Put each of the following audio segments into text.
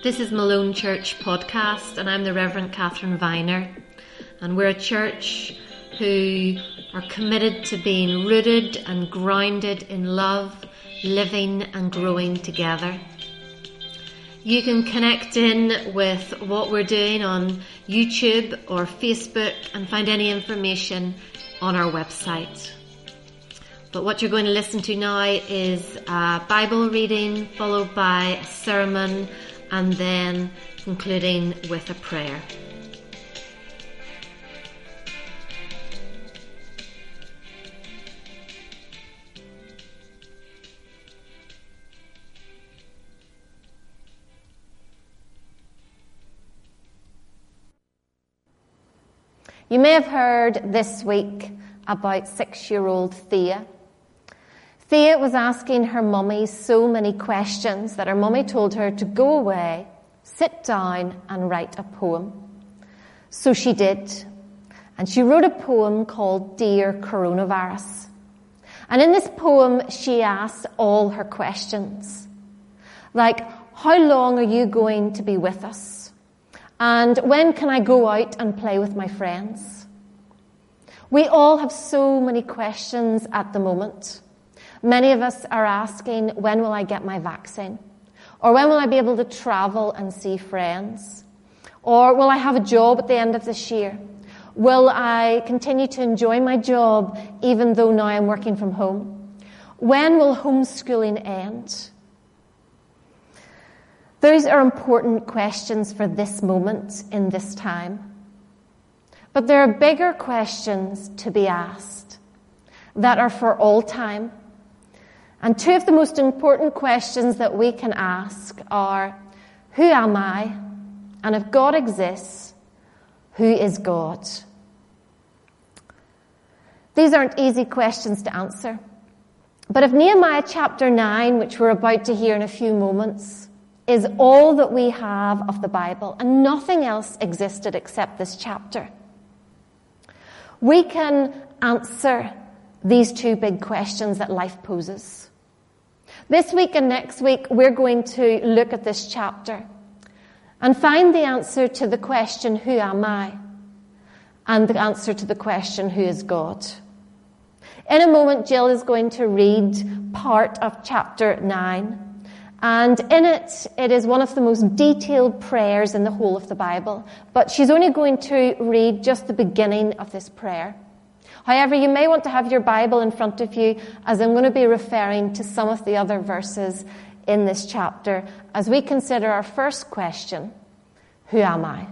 This is Malone Church Podcast, and I'm the Reverend Catherine Viner, and we're a church who are committed to being rooted and grounded in love, living and growing together. You can connect in with what we're doing on YouTube or Facebook and find any information on our website. But what you're going to listen to now is a Bible reading followed by a sermon and then concluding with a prayer. You may have heard this week about 6-year-old Thea. Thea was asking her mummy so many questions that her mummy told her to go away, sit down and write a poem. So she did. And she wrote a poem called Dear Coronavirus. And in this poem, she asked all her questions. Like, how long are you going to be with us? And when can I go out and play with my friends? We all have so many questions at the moment. Many of us are asking, when will I get my vaccine? Or when will I be able to travel and see friends? Or will I have a job at the end of this year? Will I continue to enjoy my job even though now I'm working from home? When will homeschooling end? Those are important questions for this moment in this time. But there are bigger questions to be asked that are for all time. And two of the most important questions that we can ask are, who am I? And if God exists, who is God? These aren't easy questions to answer. But if Nehemiah chapter 9, which we're about to hear in a few moments, is all that we have of the Bible, and nothing else existed except this chapter, we can answer these two big questions that life poses. This week and next week, we're going to look at this chapter and find the answer to the question, who am I? And the answer to the question, who is God? In a moment, Jill is going to read part of chapter 9. And in it, it is one of the most detailed prayers in the whole of the Bible. But she's only going to read just the beginning of this prayer. However, you may want to have your Bible in front of you, as I'm going to be referring to some of the other verses in this chapter as we consider our first question, who am I?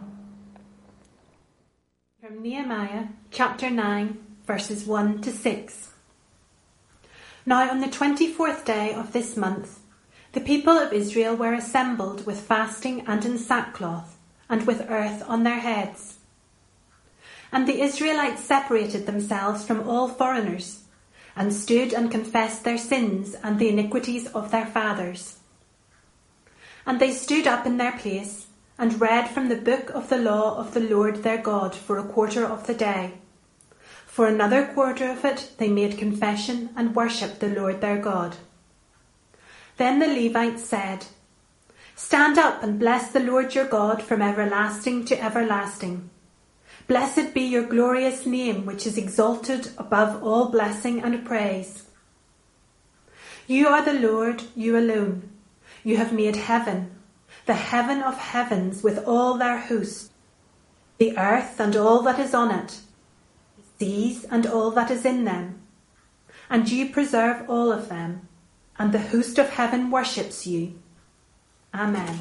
From Nehemiah chapter 9, verses 1 to 6. Now on the 24th day of this month, the people of Israel were assembled with fasting and in sackcloth, and with earth on their heads. And the Israelites separated themselves from all foreigners, and stood and confessed their sins and the iniquities of their fathers. And they stood up in their place, and read from the book of the law of the Lord their God for a quarter of the day. For another quarter of it they made confession and worshipped the Lord their God. Then the Levites said, Stand up and bless the Lord your God from everlasting to everlasting. Blessed be your glorious name, which is exalted above all blessing and praise. You are the Lord, you alone. You have made heaven, the heaven of heavens with all their host, the earth and all that is on it, the seas and all that is in them. And you preserve all of them, and the host of heaven worships you. Amen.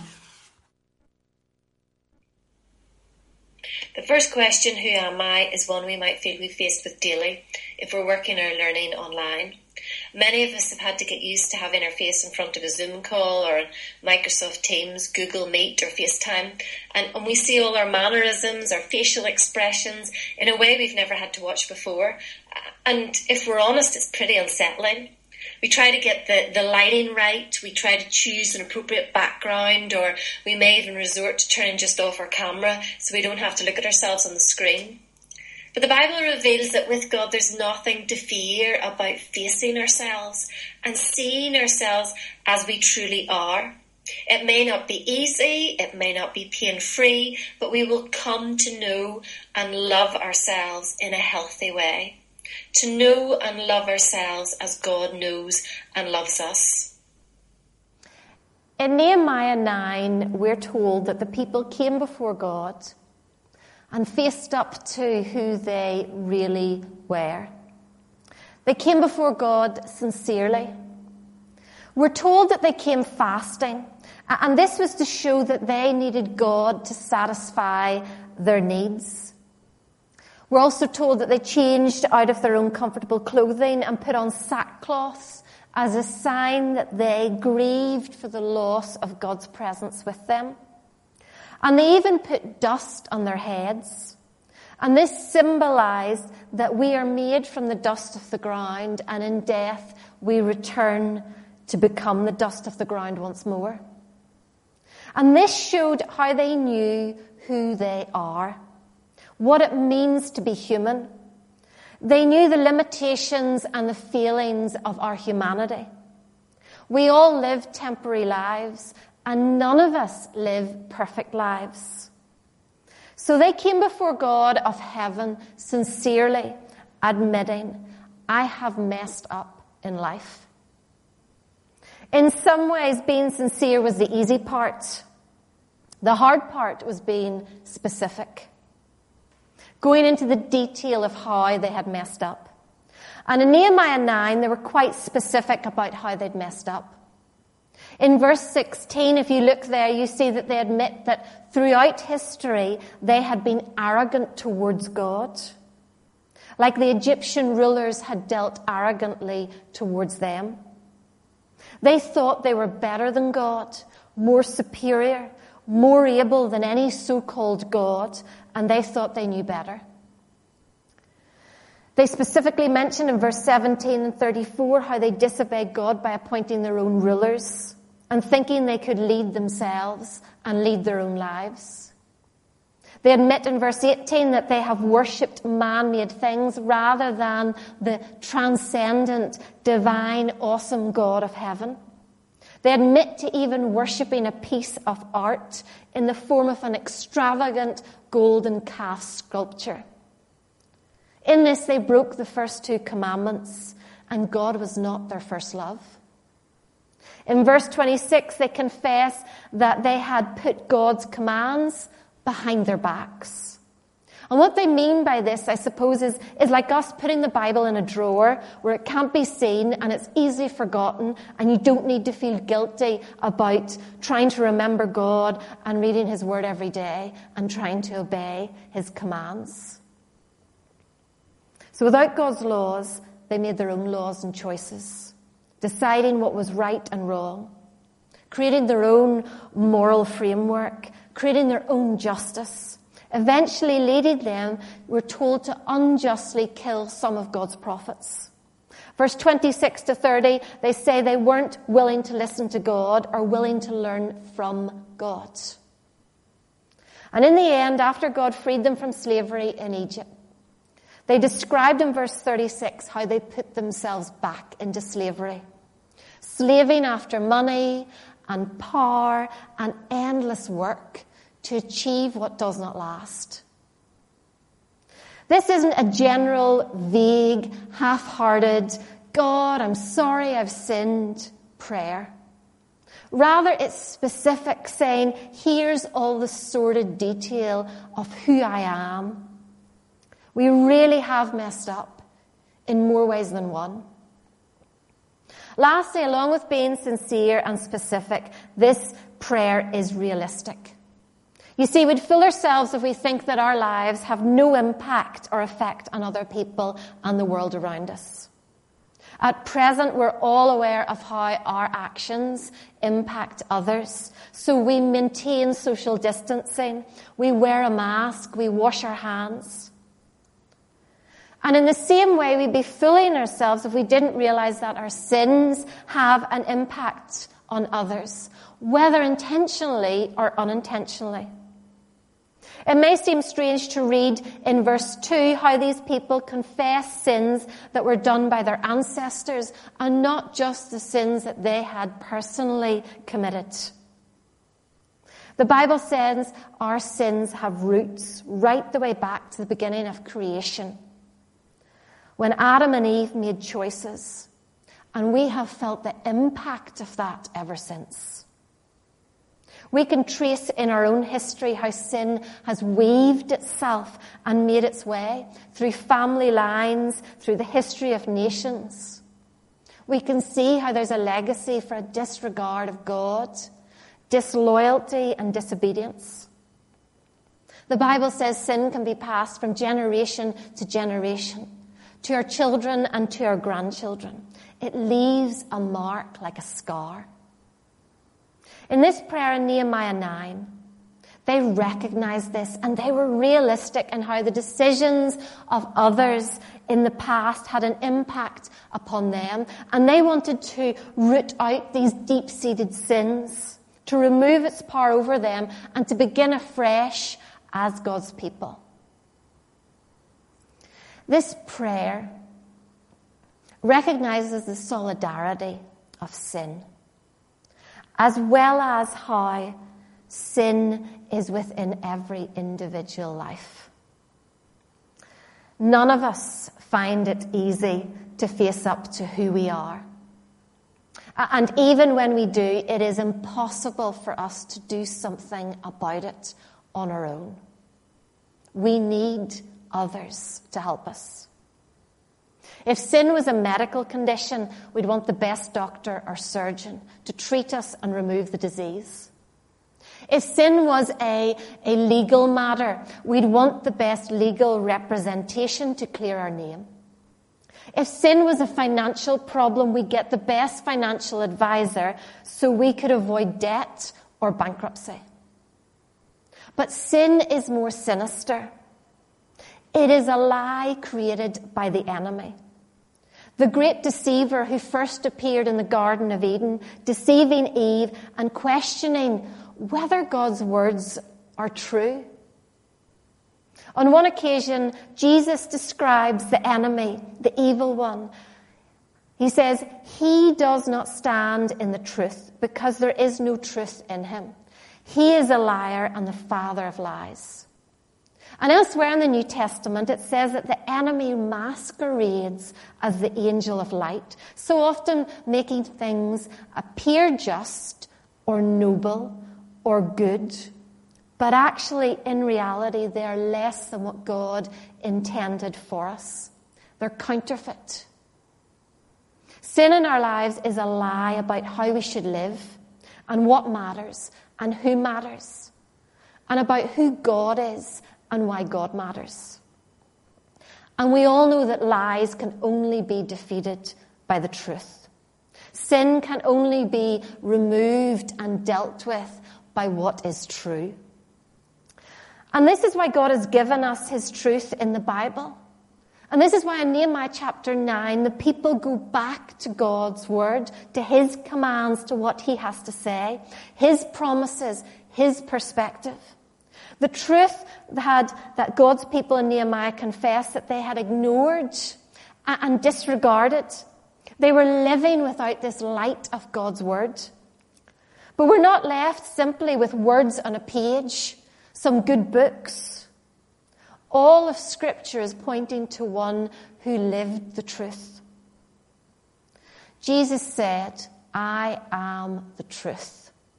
The first question, who am I, is one we might feel we're faced with daily if we're working or learning online. Many of us have had to get used to having our face in front of a Zoom call or Microsoft Teams, Google Meet or FaceTime, and we see all our mannerisms, our facial expressions in a way we've never had to watch before. And if we're honest, it's pretty unsettling. We try to get the lighting right, we try to choose an appropriate background, or we may even resort to turning just off our camera so we don't have to look at ourselves on the screen. But the Bible reveals that with God there's nothing to fear about facing ourselves and seeing ourselves as we truly are. It may not be easy, it may not be pain-free, but we will come to know and love ourselves in a healthy way. To know and love ourselves as God knows and loves us. In Nehemiah 9, we're told that the people came before God and faced up to who they really were. They came before God sincerely. We're told that they came fasting, and this was to show that they needed God to satisfy their needs. We're also told that they changed out of their own comfortable clothing and put on sackcloth as a sign that they grieved for the loss of God's presence with them. And they even put dust on their heads. And this symbolized that we are made from the dust of the ground, and in death we return to become the dust of the ground once more. And this showed how they knew who they are, what it means to be human. They knew the limitations and the failings of our humanity. We all live temporary lives, and none of us live perfect lives. So they came before God of heaven sincerely, admitting, I have messed up in life. In some ways, being sincere was the easy part. The hard part was being specific, going into the detail of how they had messed up. And in Nehemiah 9, they were quite specific about how they'd messed up. In verse 16, if you look there, you see that they admit that throughout history, they had been arrogant towards God, like the Egyptian rulers had dealt arrogantly towards them. They thought they were better than God, more superior, more able than any so-called God, and they thought they knew better. They specifically mention in verse 17 and 34 how they disobeyed God by appointing their own rulers and thinking they could lead themselves and lead their own lives. They admit in verse 18 that they have worshipped man-made things rather than the transcendent, divine, awesome God of heaven. They admit to even worshipping a piece of art in the form of an extravagant golden calf sculpture. In this, they broke the first two commandments, and God was not their first love. In verse 26, they confess that they had put God's commands behind their backs. And what they mean by this, I suppose, is like us putting the Bible in a drawer where it can't be seen and it's easily forgotten, and you don't need to feel guilty about trying to remember God and reading His Word every day and trying to obey His commands. So without God's laws, they made their own laws and choices, deciding what was right and wrong, creating their own moral framework, creating their own justice, eventually leading them, we're told, to unjustly kill some of God's prophets. Verse 26 to 30, they say they weren't willing to listen to God or willing to learn from God. And in the end, after God freed them from slavery in Egypt, they described in verse 36 how they put themselves back into slavery, slaving after money and power and endless work to achieve what does not last. This isn't a general, vague, half-hearted, God, I'm sorry I've sinned prayer. Rather, it's specific, saying, here's all the sordid detail of who I am. We really have messed up in more ways than one. Lastly, along with being sincere and specific, this prayer is realistic. You see, we'd fool ourselves if we think that our lives have no impact or effect on other people and the world around us. At present, we're all aware of how our actions impact others. So we maintain social distancing, we wear a mask, we wash our hands. And in the same way, we'd be fooling ourselves if we didn't realize that our sins have an impact on others, whether intentionally or unintentionally. It may seem strange to read in verse 2 how these people confess sins that were done by their ancestors and not just the sins that they had personally committed. The Bible says our sins have roots right the way back to the beginning of creation, when Adam and Eve made choices, and we have felt the impact of that ever since. We can trace in our own history how sin has weaved itself and made its way through family lines, through the history of nations. We can see how there's a legacy for a disregard of God, disloyalty and disobedience. The Bible says sin can be passed from generation to generation, to our children and to our grandchildren. It leaves a mark like a scar. In this prayer in Nehemiah 9, they recognized this and they were realistic in how the decisions of others in the past had an impact upon them. And they wanted to root out these deep-seated sins, to remove its power over them and to begin afresh as God's people. This prayer recognizes the solidarity of sin, as well as how sin is within every individual life. None of us find it easy to face up to who we are. And even when we do, it is impossible for us to do something about it on our own. We need others to help us. If sin was a medical condition, we'd want the best doctor or surgeon to treat us and remove the disease. If sin was a legal matter, we'd want the best legal representation to clear our name. If sin was a financial problem, we'd get the best financial advisor so we could avoid debt or bankruptcy. But sin is more sinister. It is a lie created by the enemy. The great deceiver who first appeared in the Garden of Eden, deceiving Eve and questioning whether God's words are true. On one occasion, Jesus describes the enemy, the evil one. He says, he does not stand in the truth because there is no truth in him. He is a liar and the father of lies. And elsewhere in the New Testament, it says that the enemy masquerades as the angel of light, so often making things appear just or noble or good, but actually, in reality, they are less than what God intended for us. They're counterfeit. Sin in our lives is a lie about how we should live and what matters and who matters, and about who God is and why God matters. And we all know that lies can only be defeated by the truth. Sin can only be removed and dealt with by what is true. And this is why God has given us his truth in the Bible. And this is why in Nehemiah chapter 9, the people go back to God's word, to his commands, to what he has to say, his promises, his perspective. The truth that God's people in Nehemiah confessed that they had ignored and disregarded. They were living without this light of God's word. But we're not left simply with words on a page, some good books. All of Scripture is pointing to one who lived the truth. Jesus said, I am the truth.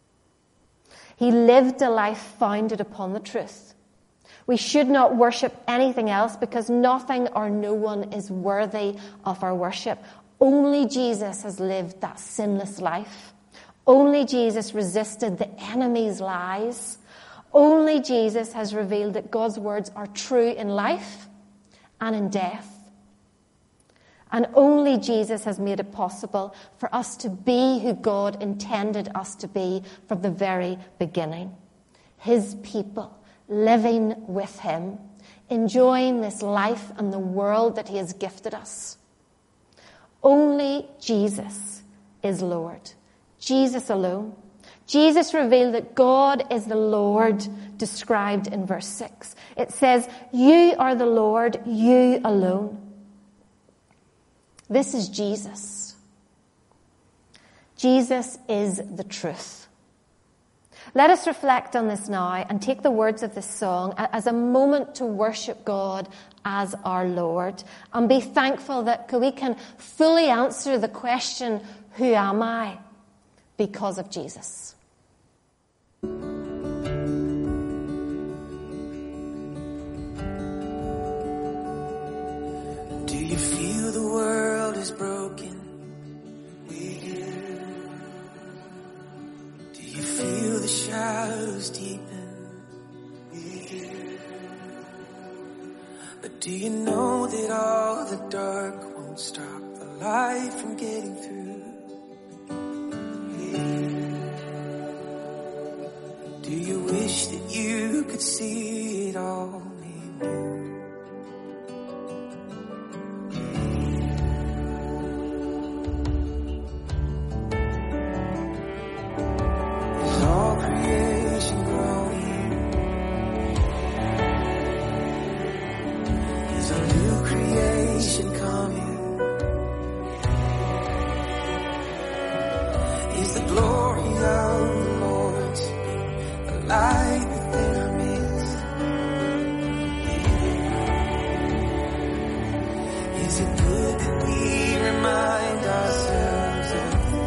He lived a life founded upon the truth. We should not worship anything else because nothing or no one is worthy of our worship. Only Jesus has lived that sinless life. Only Jesus resisted the enemy's lies. Only Jesus has revealed that God's words are true in life and in death. And only Jesus has made it possible for us to be who God intended us to be from the very beginning. His people, living with him, enjoying this life and the world that he has gifted us. Only Jesus is Lord. Jesus alone. Jesus revealed that God is the Lord, described in verse 6. It says, you are the Lord, you alone. This is Jesus. Jesus is the truth. Let us reflect on this now and take the words of this song as a moment to worship God as our Lord, and be thankful that we can fully answer the question, who am I? Because of Jesus. Do you feel the world is broken? Do you feel the shadows deepen? But do you know that all the dark won't stop the light from getting through? Do you wish that you could see it all made new? Is all creation growing? Is a new creation coming? Is the glory of the Lord the light within our midst? Is it good that we remind ourselves of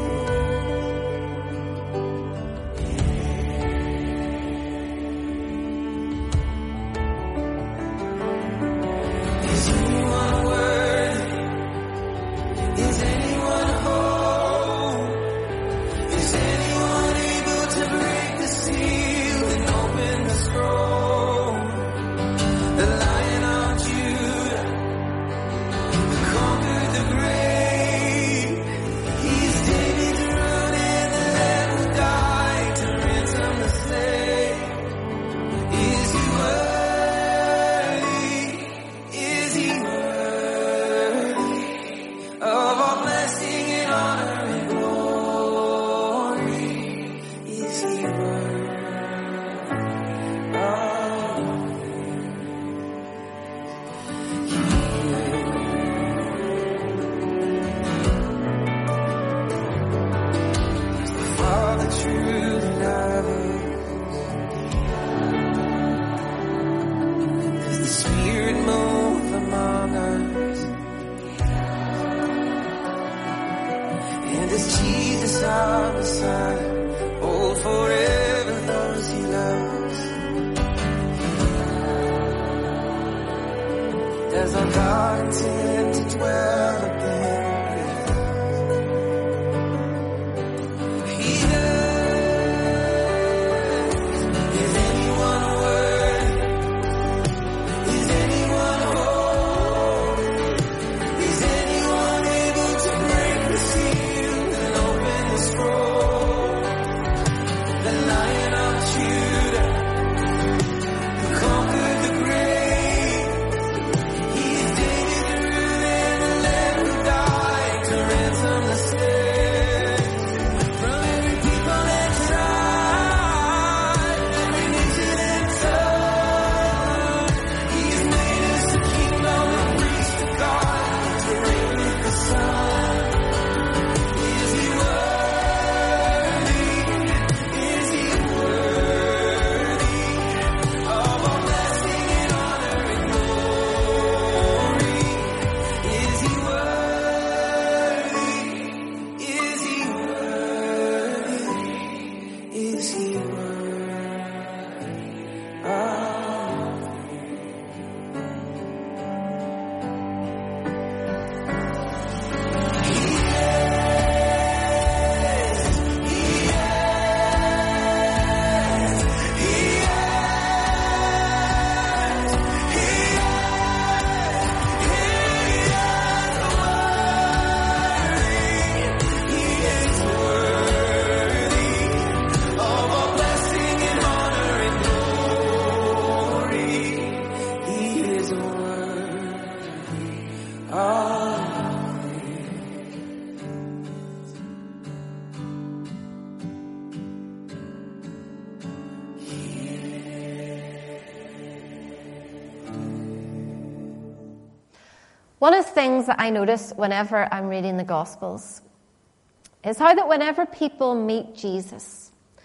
Is anyone worthy? Is anyone whole? Is anyone able to break the seal and open the scroll? The Lion of Judah, who conquered the grave. He's David's root and the Lamb who died to ransom the slave. Is he worthy? Is he worthy of all blessing and honor and glory? Is he worthy of Is the Father truly loving? Does the Spirit move among us? And does Jesus our Messiah hold forever those he loves? Does our God intend to dwell again with us? He does. Is anyone worthy? Is anyone whole? Is anyone able to break the seal and open the scroll? The Lion of Judah, who conquered the grave. He is David's root and the Lamb who died to ransom the slave. From every people and tribe, every nation and tongue, he has made us a kingdom and priest of God to reign with the Son. Is he worthy? Is he worthy of all blessing and honor and glory? Is he worthy? Is he worthy? Is he One of the things that I notice whenever I'm reading the Gospels is how that whenever people meet Jesus,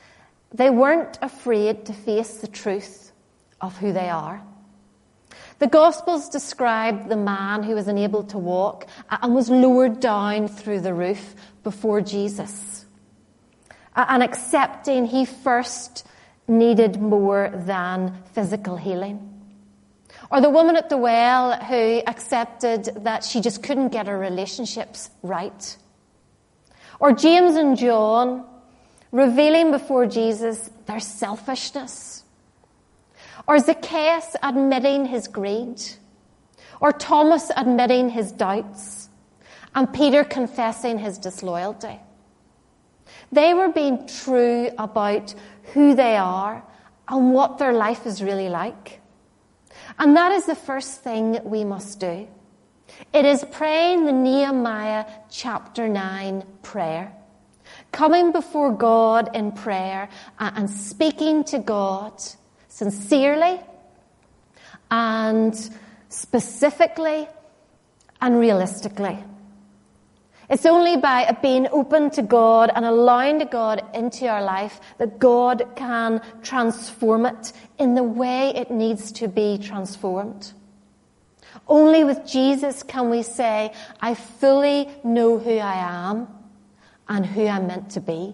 They weren't afraid to face the truth of who they are. The Gospels describe the man who was unable to walk and was lowered down through the roof before Jesus, and accepting he first needed more than physical healing. Or the woman at the well who accepted that she just couldn't get her relationships right. Or James and John revealing before Jesus their selfishness. Or Zacchaeus admitting his greed. Or Thomas admitting his doubts. And Peter confessing his disloyalty. They were being true about who they are and what their life is really like. And that is the first thing we must do. It is praying the Nehemiah chapter 9 prayer. Coming before God in prayer and speaking to God sincerely and specifically and realistically. It's only by being open to God and allowing God into our life that God can transform it in the way it needs to be transformed. Only with Jesus can we say, I fully know who I am and who I'm meant to be.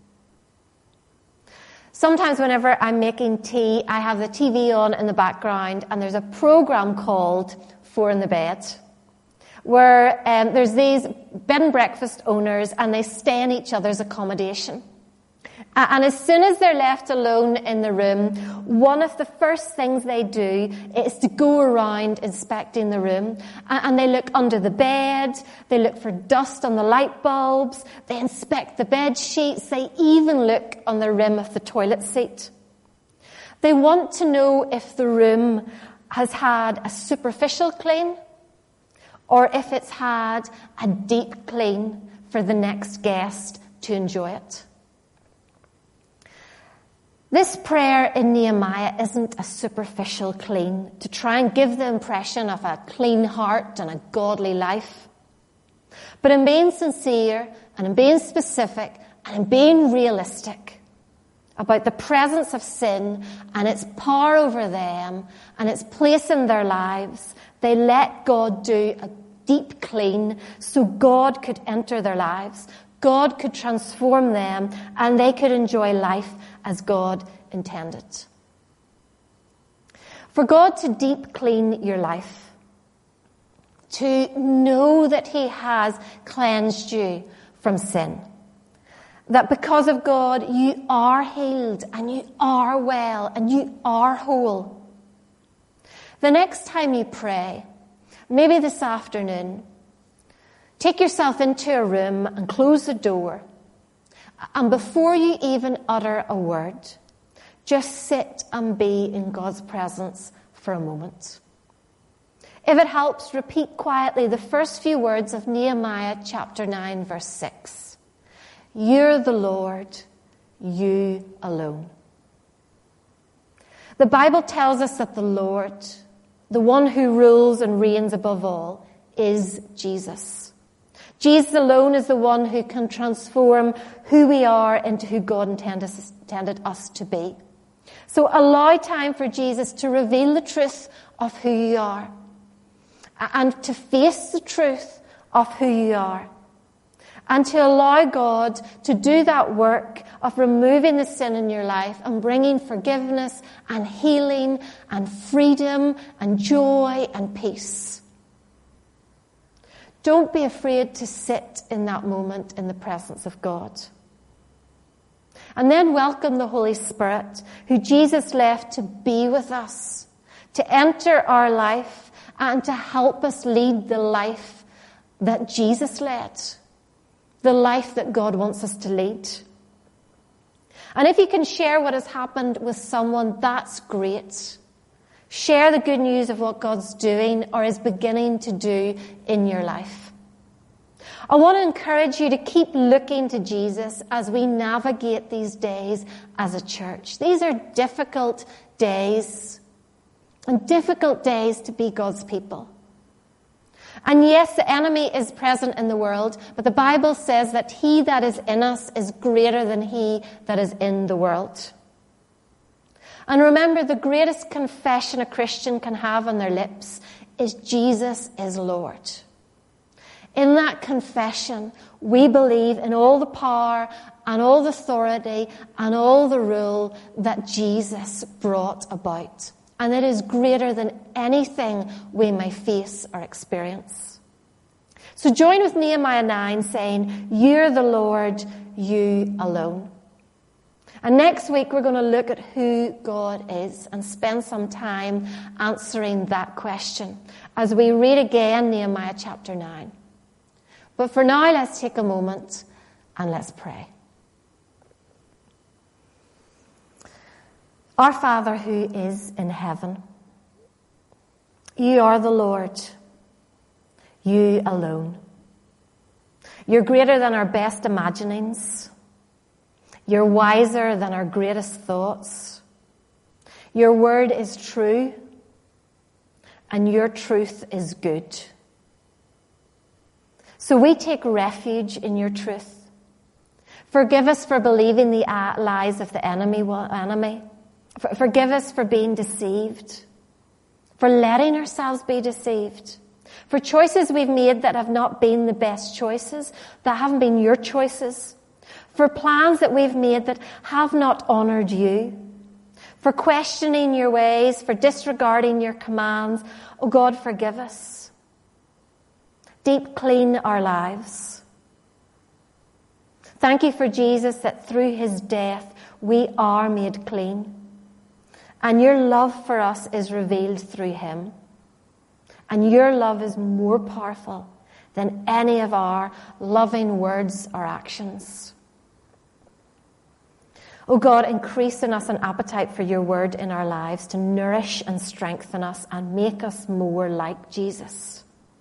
Sometimes whenever I'm making tea, I have the TV on in the background and there's a program called Four in the Bed, where there's these bed and breakfast owners and they stay in each other's accommodation. And as soon as they're left alone in the room, one of the first things they do is to go around inspecting the room. And they look under the bed, they look for dust on the light bulbs, they inspect the bed sheets, they even look on the rim of the toilet seat. They want to know if the room has had a superficial clean or if it's had a deep clean for the next guest to enjoy it. This prayer in Nehemiah isn't a superficial clean to try and give the impression of a clean heart and a godly life. But in being sincere and in being specific and in being realistic about the presence of sin and its power over them and its place in their lives, they let God do a deep clean so God could enter their lives. God could transform them and they could enjoy life as God intended. For God to deep clean your life, to know that He has cleansed you from sin, that because of God you are healed and you are well and you are whole. The next time you pray, maybe this afternoon, take yourself into a room and close the door. And before you even utter a word, just sit and be in God's presence for a moment. If it helps, repeat quietly the first few words of Nehemiah chapter 9, verse 6. You're the Lord, you alone. The Bible tells us that the Lord, the one who rules and reigns above all, is Jesus. Jesus alone is the one who can transform who we are into who God intended us to be. So allow time for Jesus to reveal the truth of who you are and to face the truth of who you are and to allow God to do that work of removing the sin in your life and bringing forgiveness and healing and freedom and joy and peace. Don't be afraid to sit in that moment in the presence of God. And then welcome the Holy Spirit, who Jesus left to be with us, to enter our life and to help us lead the life that Jesus led, the life that God wants us to lead. And if you can share what has happened with someone, that's great. Share the good news of what God's doing or is beginning to do in your life. I want to encourage you to keep looking to Jesus as we navigate these days as a church. These are difficult days, and difficult days to be God's people. And yes, the enemy is present in the world, but the Bible says that he that is in us is greater than he that is in the world. And remember, the greatest confession a Christian can have on their lips is Jesus is Lord. In that confession, we believe in all the power and all the authority and all the rule that Jesus brought about. And it is greater than anything we may face or experience. So join with Nehemiah 9 saying, "You're the Lord, you alone." And next week we're going to look at who God is and spend some time answering that question as we read again Nehemiah chapter 9. But for now, let's take a moment and let's pray. Our Father who is in heaven, you are the Lord, you alone. You're greater than our best imaginings. You're wiser than our greatest thoughts. Your word is true, and your truth is good. So we take refuge in your truth. Forgive us for believing the lies of the enemy. Forgive us for being deceived, for letting ourselves be deceived, for choices we've made that have not been the best choices, that haven't been your choices, for plans that we've made that have not honoured you, for questioning your ways, for disregarding your commands. Oh God, forgive us. Deep clean our lives. Thank you for Jesus, that through his death we are made clean. And your love for us is revealed through him. And your love is more powerful than any of our loving words or actions. Oh God, increase in us an appetite for your word in our lives to nourish and strengthen us and make us more like Jesus.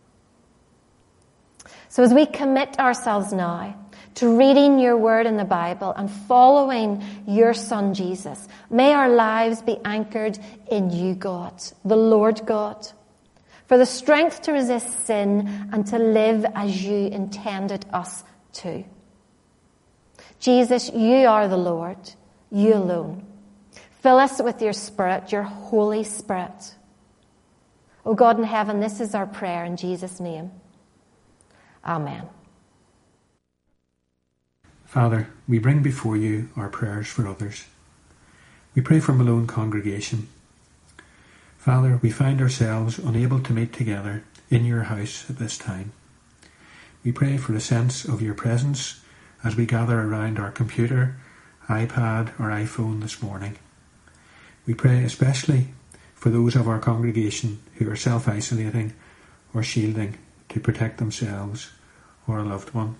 So as we commit ourselves now to reading your word in the Bible and following your Son Jesus, may our lives be anchored in you, God, the Lord God, for the strength to resist sin and to live as you intended us to. Jesus, you are the Lord, you alone. Fill us with your Spirit, your Holy Spirit. O God in heaven, this is our prayer in Jesus' name. Amen. Father, we bring before you our prayers for others. We pray for Malone congregation. Father, we find ourselves unable to meet together in your house at this time. We pray for a sense of your presence as we gather around our computer, iPad or iPhone this morning. We pray especially for those of our congregation who are self-isolating or shielding to protect themselves or a loved one.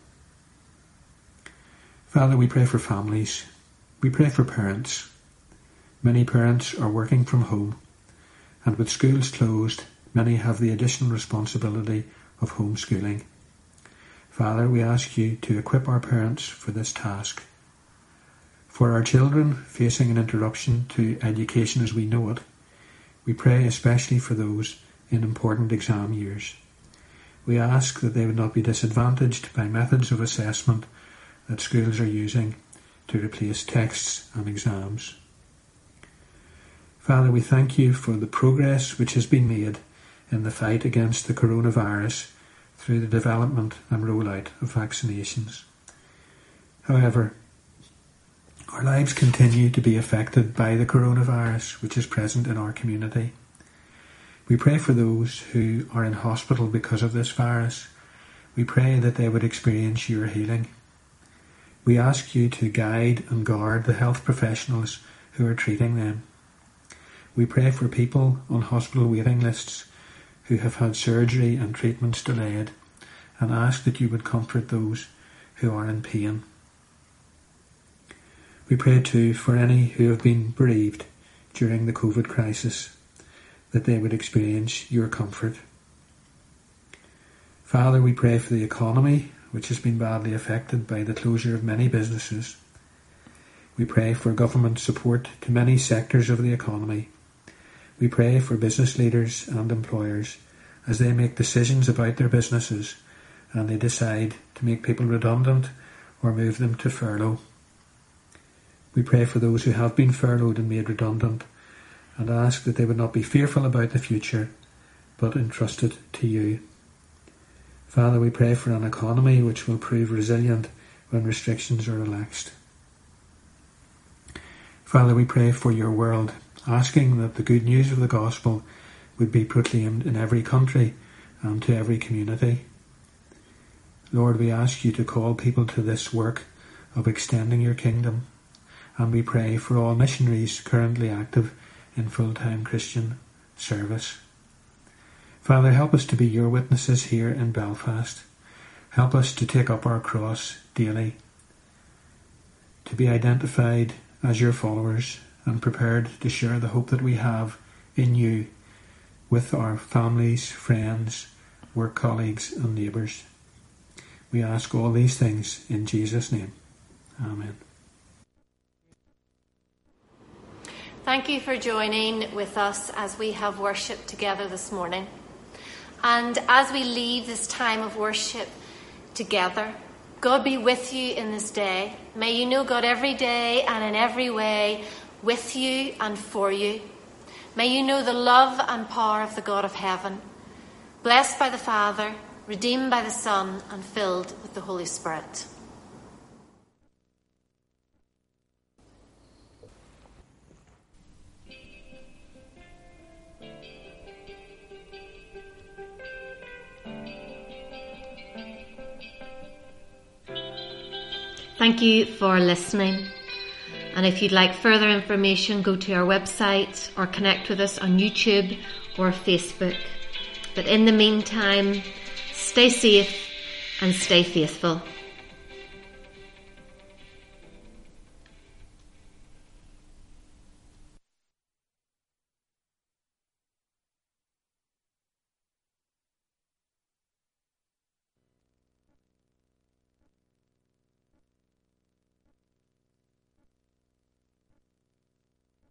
Father, we pray for families. We pray for parents. Many parents are working from home, and with schools closed, many have the additional responsibility of homeschooling. Father, we ask you to equip our parents for this task. For our children facing an interruption to education as we know it, we pray especially for those in important exam years. We ask that they would not be disadvantaged by methods of assessment that schools are using to replace texts and exams. Father, we thank you for the progress which has been made in the fight against the coronavirus through the development and rollout of vaccinations. However, our lives continue to be affected by the coronavirus which is present in our community. We pray for those who are in hospital because of this virus. We pray that they would experience your healing. We ask you to guide and guard the health professionals who are treating them. We pray for people on hospital waiting lists who have had surgery and treatments delayed, and ask that you would comfort those who are in pain. We pray too for any who have been bereaved during the COVID crisis, that they would experience your comfort. Father, we pray for the economy, which has been badly affected by the closure of many businesses. We pray for government support to many sectors of the economy. We pray for business leaders and employers as they make decisions about their businesses and they decide to make people redundant or move them to furlough. We pray for those who have been furloughed and made redundant and ask that they would not be fearful about the future, but entrusted to you. Father, we pray for an economy which will prove resilient when restrictions are relaxed. Father, we pray for your world, asking that the good news of the gospel would be proclaimed in every country and to every community. Lord, we ask you to call people to this work of extending your kingdom, and we pray for all missionaries currently active in full-time Christian service. Father, help us to be your witnesses here in Belfast. Help us to take up our cross daily, to be identified as your followers and prepared to share the hope that we have in you with our families, friends, work colleagues and neighbours. We ask all these things in Jesus' name. Amen. Thank you for joining with us as we have worshipped together this morning. And as we leave this time of worship together, God be with you in this day. May you know God every day and in every way, with you and for you. May you know the love and power of the God of heaven, blessed by the Father, redeemed by the Son, and filled with the Holy Spirit. Thank you for listening. And if you'd like further information, go to our website or connect with us on YouTube or Facebook. But in the meantime, stay safe and stay faithful.